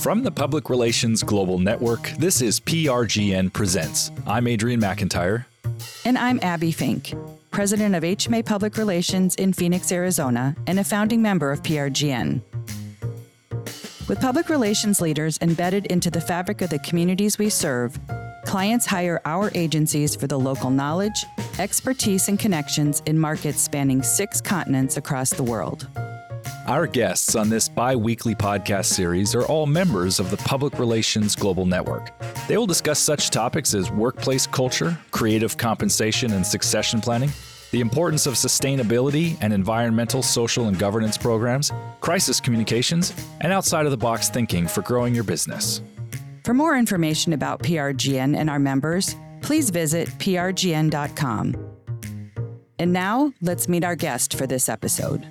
From the Public Relations Global Network, this is PRGN Presents. I'm Adrian McIntyre. And I'm Abby Fink, president of HMA Public Relations in Phoenix, Arizona, and a founding member of PRGN. With public relations leaders embedded into the fabric of the communities we serve, clients hire our agencies for the local knowledge, expertise, and connections in markets spanning 6 continents across the world. Our guests on this bi-weekly podcast series are all members of the Public Relations Global Network. They will discuss such topics as workplace culture, creative compensation and succession planning, the importance of sustainability and environmental, social, and governance programs, crisis communications, and outside-of-the-box thinking for growing your business. For more information about PRGN and our members, please visit prgn.com. And now, let's meet our guest for this episode.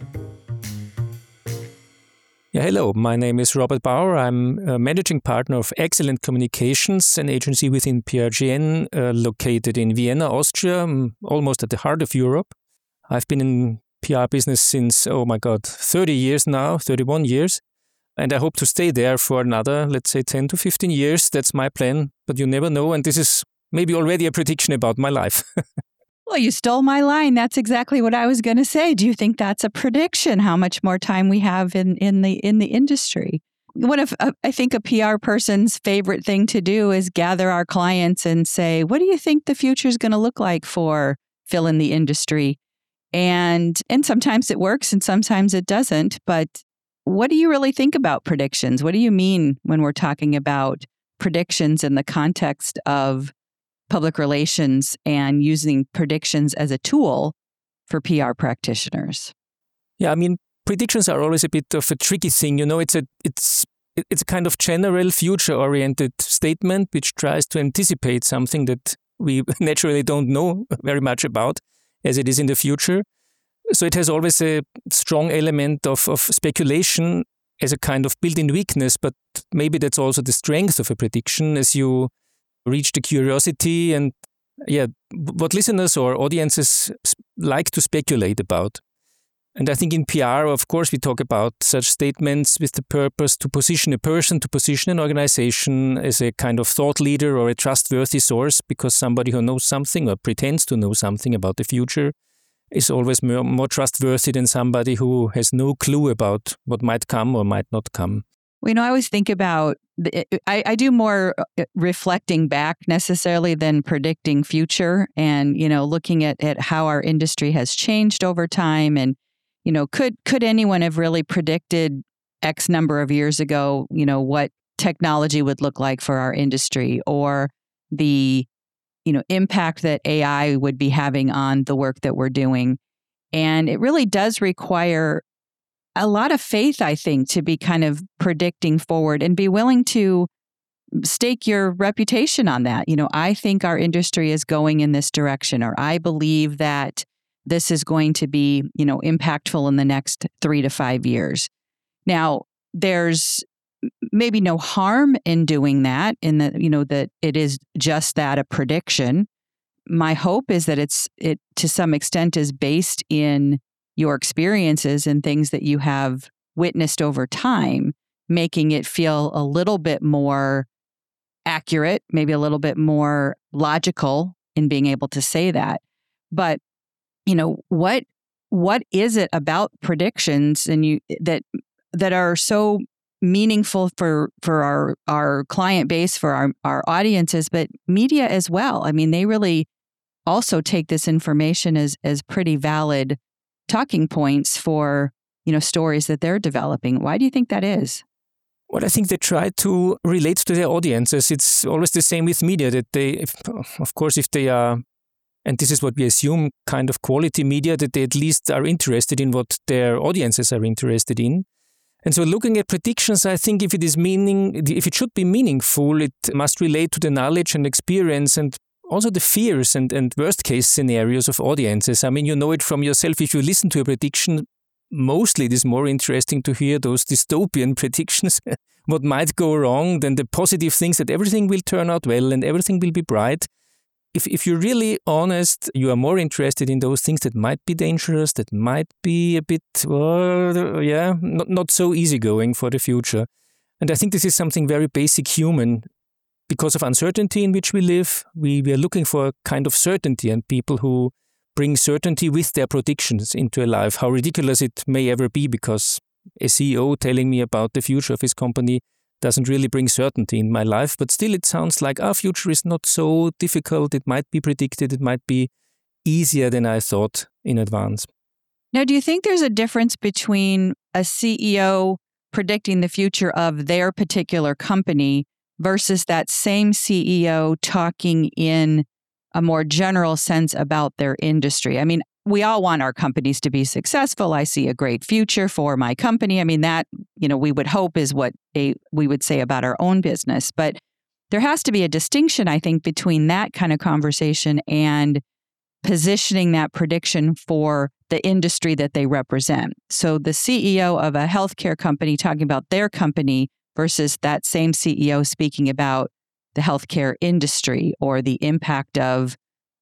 Yeah, hello, my name is Robert Bauer. I'm a managing partner of Excellent Communications, an agency within PRGN located in Vienna, Austria, almost at the heart of Europe. I've been in PR business since, 30 years now, 31 years. And I hope to stay there for another, let's say, 10 to 15 years. That's my plan, but you never know. And this is maybe already a prediction about my life. Well, you stole my line. That's exactly what I was going to say. Do you think that's a prediction? How much more time we have in the industry? I think a PR person's favorite thing to do is gather our clients and say, "What do you think the future is going to look like for fill in the industry?" And sometimes it works and sometimes it doesn't. But what do you really think about predictions? What do you mean when we're talking about predictions in the context of public relations and using predictions as a tool for PR practitioners? Yeah, I mean, predictions are always a bit of a tricky thing. You know, it's a kind of general future-oriented statement which tries to anticipate something that we naturally don't know very much about as it is in the future. So it has always a strong element of speculation as a kind of built-in weakness, but maybe that's also the strength of a prediction as you reach the curiosity and what listeners or audiences like to speculate about. And I think in PR, of course, we talk about such statements with the purpose to position a person, to position an organization as a kind of thought leader or a trustworthy source, because somebody who knows something or pretends to know something about the future is always more trustworthy than somebody who has no clue about what might come or might not come. Well, I always think about, I do more reflecting back necessarily than predicting future and, looking at how our industry has changed over time. And, could anyone have really predicted X number of years ago, what technology would look like for our industry or the, impact that AI would be having on the work that we're doing? And it really does require a lot of faith, I think, to be kind of predicting forward and be willing to stake your reputation on that. I think our industry is going in this direction, or I believe that this is going to be, impactful in the next 3 to 5 years. Now, there's maybe no harm in doing that, in that, that it is just that, a prediction. My hope is that it to some extent is based in your experiences and things that you have witnessed over time, making it feel a little bit more accurate, maybe a little bit more logical in being able to say that. But, what is it about predictions and that are so meaningful for our client base, for our audiences, but media as well? I mean, they really also take this information as pretty valid talking points for, stories that they're developing. Why do you think that is? Well, I think they try to relate to their audiences. It's always the same with media that if they are, and this is what we assume, kind of quality media, that they at least are interested in what their audiences are interested in. And so looking at predictions, I think if it should be meaningful, it must relate to the knowledge and experience and also the fears and worst case scenarios of audiences. I mean, you know it from yourself. If you listen to a prediction, mostly it is more interesting to hear those dystopian predictions, what might go wrong, than the positive things that everything will turn out well and everything will be bright. If you're really honest, you are more interested in those things that might be dangerous, that might be a bit, not so easygoing for the future. And I think this is something very basic human. Because of uncertainty in which we live, we are looking for a kind of certainty, and people who bring certainty with their predictions into a life, how ridiculous it may ever be, because a CEO telling me about the future of his company doesn't really bring certainty in my life. But still, it sounds like our future is not so difficult. It might be predicted. It might be easier than I thought in advance. Now, do you think there's a difference between a CEO predicting the future of their particular company versus that same CEO talking in a more general sense about their industry? I mean, we all want our companies to be successful. I see a great future for my company. I mean, that, we would hope is what we would say about our own business. But there has to be a distinction, I think, between that kind of conversation and positioning that prediction for the industry that they represent. So the CEO of a healthcare company talking about their company versus that same CEO speaking about the healthcare industry or the impact of,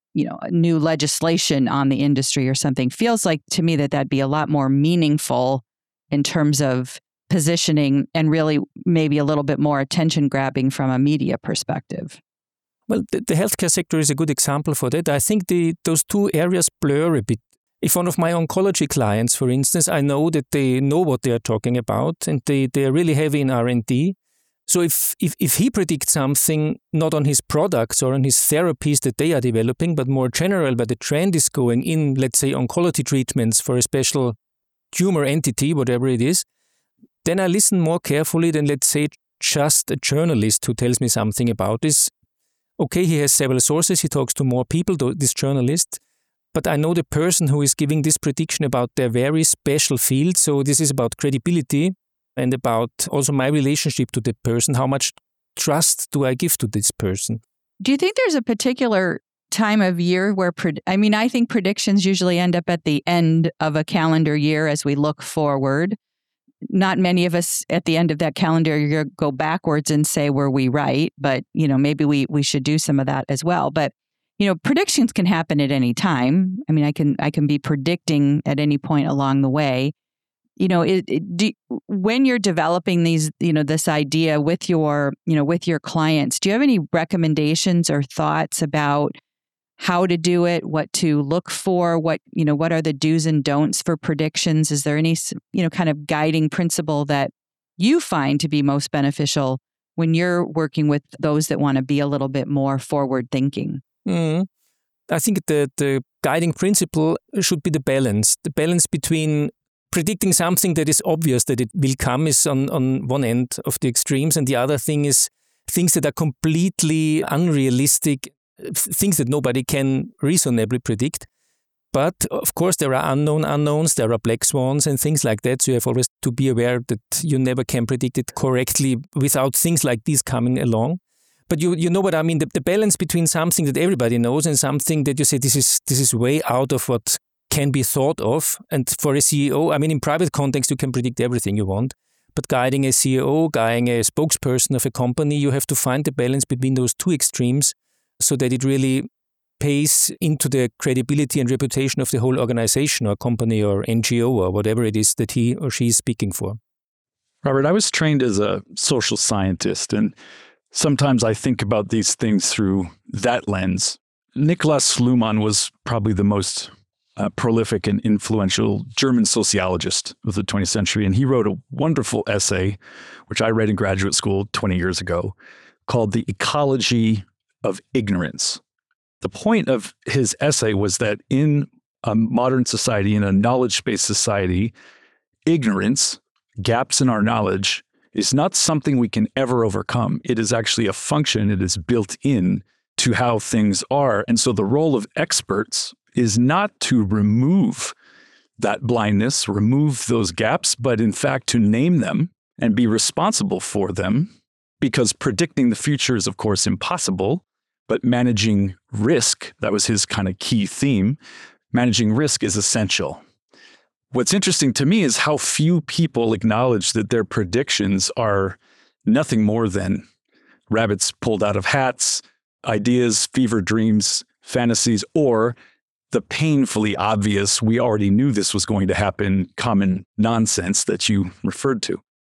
new legislation on the industry or something, feels like to me that that'd be a lot more meaningful in terms of positioning and really maybe a little bit more attention grabbing from a media perspective. Well, the healthcare sector is a good example for that. I think those two areas blur a bit. If one of my oncology clients, for instance, I know that they know what they are talking about and they are really heavy in R&D. So if he predicts something not on his products or on his therapies that they are developing, but more general, where the trend is going in, let's say, oncology treatments for a special tumor entity, whatever it is, then I listen more carefully than, let's say, just a journalist who tells me something about this. Okay, he has several sources, he talks to more people, this journalist, but I know the person who is giving this prediction about their very special field. So this is about credibility and about also my relationship to the person. How much trust do I give to this person? Do you think there's a particular time of year where, I think predictions usually end up at the end of a calendar year as we look forward. Not many of us at the end of that calendar year go backwards and say, were we right? But, maybe we should do some of that as well. But, predictions can happen at any time. I mean, I can be predicting at any point along the way. When you're developing these, this idea with your clients, do you have any recommendations or thoughts about how to do it, what to look for, what are the do's and don'ts for predictions? Is there any, kind of guiding principle that you find to be most beneficial when you're working with those that want to be a little bit more forward thinking? I think the guiding principle should be the balance between predicting something that is obvious that it will come is on one end of the extremes, and the other thing is things that are completely unrealistic, things that nobody can reasonably predict. But of course, there are unknown unknowns, there are black swans and things like that. So you have always to be aware that you never can predict it correctly without things like these coming along. But you know what I mean, the balance between something that everybody knows and something that you say this is way out of what can be thought of. And for a CEO, in private context, you can predict everything you want. But guiding a CEO, guiding a spokesperson of a company, you have to find the balance between those two extremes so that it really pays into the credibility and reputation of the whole organization or company or NGO or whatever it is that he or she is speaking for. Robert, I was trained as a social scientist, and sometimes I think about these things through that lens. Niklas Luhmann was probably the most prolific and influential German sociologist of the 20th century. And he wrote a wonderful essay, which I read in graduate school 20 years ago, called The Ecology of Ignorance. The point of his essay was that in a modern society, in a knowledge-based society, ignorance, gaps in our knowledge, is not something we can ever overcome. It is actually a function. It is built in to how things are. And so the role of experts is not to remove that blindness, remove those gaps, but in fact to name them and be responsible for them, because predicting the future is, of course, impossible, but managing risk, that was his kind of key theme, managing risk is essential. What's interesting to me is how few people acknowledge that their predictions are nothing more than rabbits pulled out of hats, ideas, fever dreams, fantasies, or the painfully obvious, we already knew this was going to happen, common nonsense that you referred to.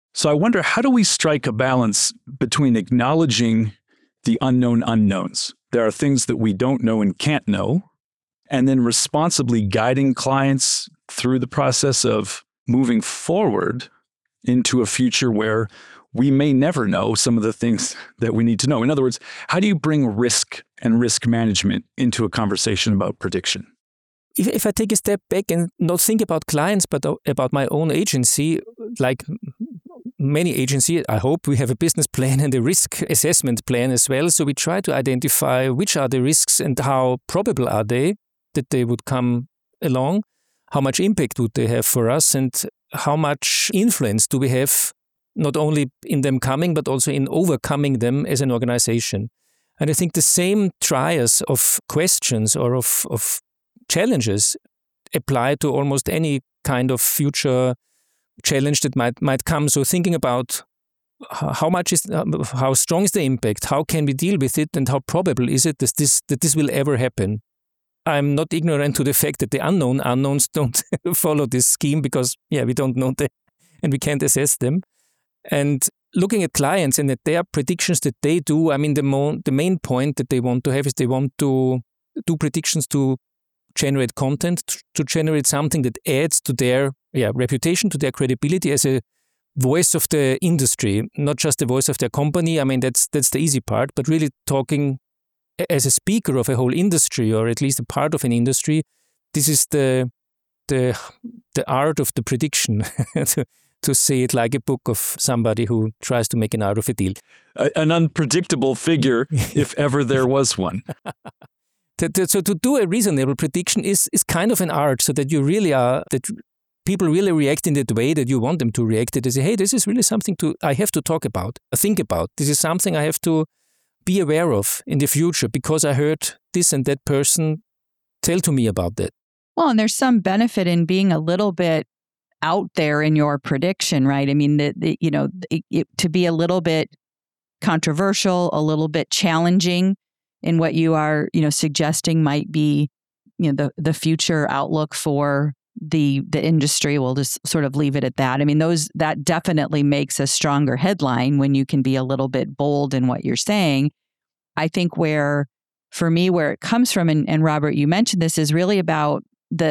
So I wonder, how do we strike a balance between acknowledging the unknown unknowns? There are things that we don't know and can't know, and then responsibly guiding clients through the process of moving forward into a future where we may never know some of the things that we need to know. In other words, how do you bring risk and risk management into a conversation about prediction? If I take a step back and not think about clients, but about my own agency, like many agencies, I hope we have a business plan and a risk assessment plan as well. So we try to identify which are the risks and how probable are they that they would come along, how much impact would they have for us, and how much influence do we have not only in them coming, but also in overcoming them as an organization. And I think the same trias of questions or of challenges apply to almost any kind of future challenge that might come. So thinking about how strong is the impact, how can we deal with it, and how probable is it that this will ever happen. I'm not ignorant to the fact that the unknowns don't follow this scheme because, we don't know them and we can't assess them. And looking at clients and at their predictions that they do, I mean, the main point that they want to have is they want to do predictions to generate content, to generate something that adds to their reputation, to their credibility as a voice of the industry, not just the voice of their company. I mean, that's the easy part, but really talking as a speaker of a whole industry, or at least a part of an industry. This is the art of the prediction, to say it like a book of somebody who tries to make an art of a deal. An unpredictable figure, if ever there was one. So to do a reasonable prediction is kind of an art, so that that people really react in that way that you want them to react. That they say, hey, this is really something I have to talk about, think about. This is something I have to be aware of in the future because I heard this and that person tell to me about that. Well, and there's some benefit in being a little bit out there in your prediction, right? I mean, to be a little bit controversial, a little bit challenging in what you are, suggesting might be, the future outlook for the industry. We'll just sort of leave it at that. I mean, that definitely makes a stronger headline when you can be a little bit bold in what you're saying. I think where it comes from, and Robert, you mentioned this, is really about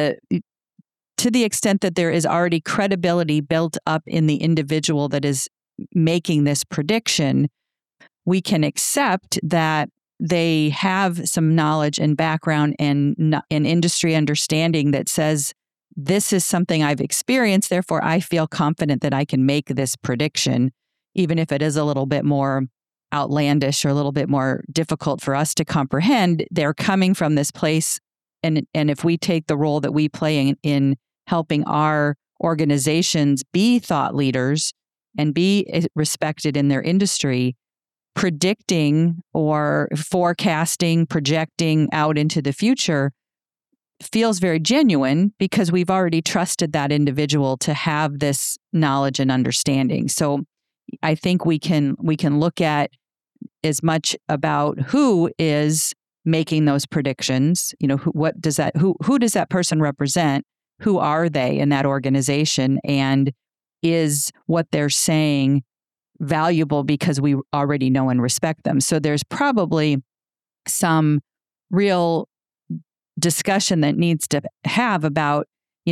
to the extent that there is already credibility built up in the individual that is making this prediction, we can accept that they have some knowledge and background and industry understanding that says, this is something I've experienced, therefore I feel confident that I can make this prediction, even if it is a little bit more outlandish or a little bit more difficult for us to comprehend. They're coming from this place, and if we take the role that we play in helping our organizations be thought leaders and be respected in their industry, predicting or forecasting, projecting out into the future feels very genuine because we've already trusted that individual to have this knowledge and understanding. So I think we can look at as much about who is making those predictions. Who does that person represent? Who are they in that organization? And is what they're saying valuable because we already know and respect them? So there's probably some real discussion that needs to have about,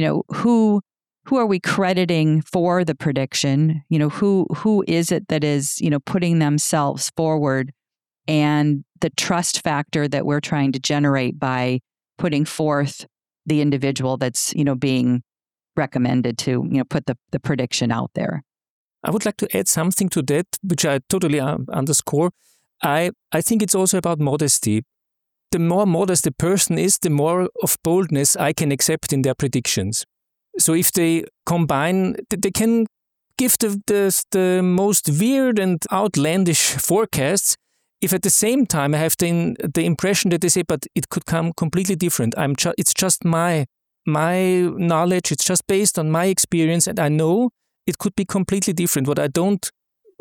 who are we crediting for the prediction? Who is it that is, putting themselves forward, and the trust factor that we're trying to generate by putting forth the individual that's, being recommended to, put the prediction out there. I would like to add something to that, which I totally underscore. I think it's also about modesty. The more modest a person is, the more of boldness I can accept in their predictions. So if they combine, they can give the most weird and outlandish forecasts, if at the same time I have the impression that they say, but it could come completely different. It's just my knowledge, it's just based on my experience, and I know it could be completely different. What I don't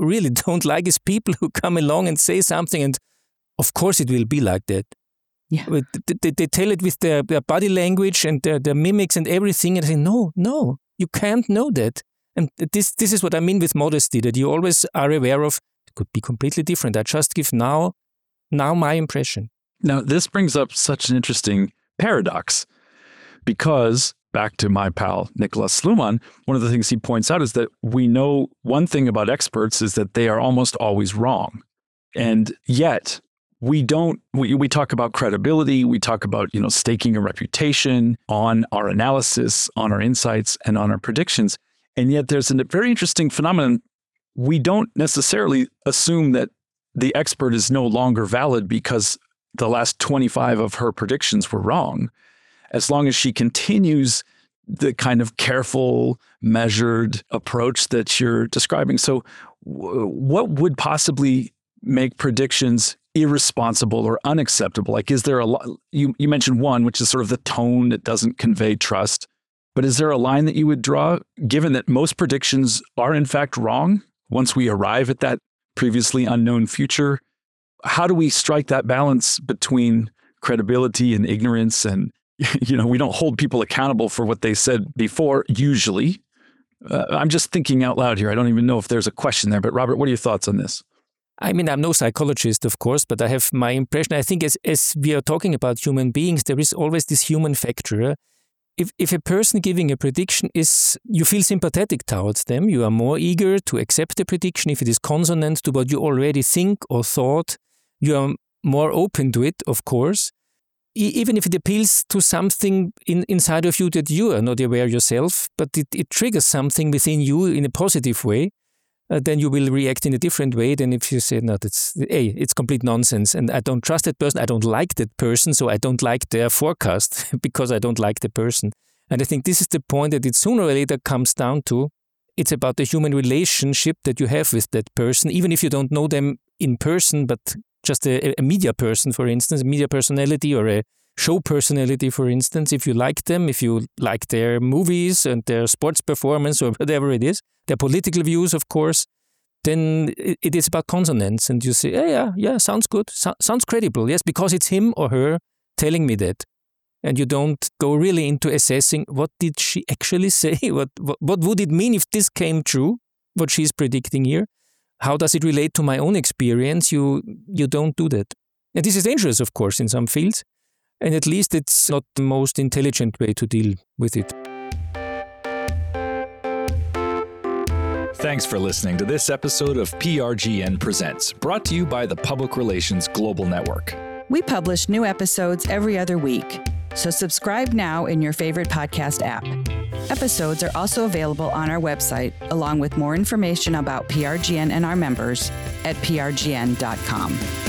like is people who come along and say something, and of course it will be like that. Yeah. They tell it with their body language and their mimics and everything, and I say, no, you can't know that. And this is what I mean with modesty, that you always are aware of, it could be completely different. I just give now my impression. Now, this brings up such an interesting paradox because, back to my pal Niklas Luhmann, one of the things he points out is that we know one thing about experts is that they are almost always wrong. And yet, we talk about credibility, we talk about, staking a reputation on our analysis, on our insights, and on our predictions. And yet there's a very interesting phenomenon. We don't necessarily assume that the expert is no longer valid because the last 25 of her predictions were wrong, as long as she continues the kind of careful, measured approach that you're describing. So what would possibly make predictions irresponsible or unacceptable? Like, is there you mentioned one, which is sort of the tone that doesn't convey trust, but is there a line that you would draw, given that most predictions are in fact wrong once we arrive at that previously unknown future? How do we strike that balance between credibility and ignorance? And, we don't hold people accountable for what they said before, usually. I'm just thinking out loud here. I don't even know if there's a question there, but Robert, what are your thoughts on this? I mean, I'm no psychologist, of course, but I have my impression. I think as we are talking about human beings, there is always this human factor. If a person giving a prediction you feel sympathetic towards them, you are more eager to accept the prediction. If it is consonant to what you already think or thought, you are more open to it, of course. Even if it appeals to something inside of you that you are not aware yourself, but it triggers something within you in a positive way, then you will react in a different way than if you say, no, it's complete nonsense and I don't trust that person, I don't like that person, so I don't like their forecast because I don't like the person. And I think this is the point that it sooner or later comes down to. It's about the human relationship that you have with that person, even if you don't know them in person, but just a media person, for instance, a media personality or a show personality, for instance. If you like them, if you like their movies and their sports performance or whatever it is, their political views, of course, then it is about consonance. And you say, yeah, sounds good, sounds credible. Yes, because it's him or her telling me that. And you don't go really into assessing what did she actually say? What would it mean if this came true, what she's predicting here? How does it relate to my own experience? You don't do that. And this is dangerous, of course, in some fields. And at least it's not the most intelligent way to deal with it. Thanks for listening to this episode of PRGN Presents, brought to you by the Public Relations Global Network. We publish new episodes every other week, so subscribe now in your favorite podcast app. Episodes are also available on our website, along with more information about PRGN and our members at prgn.com.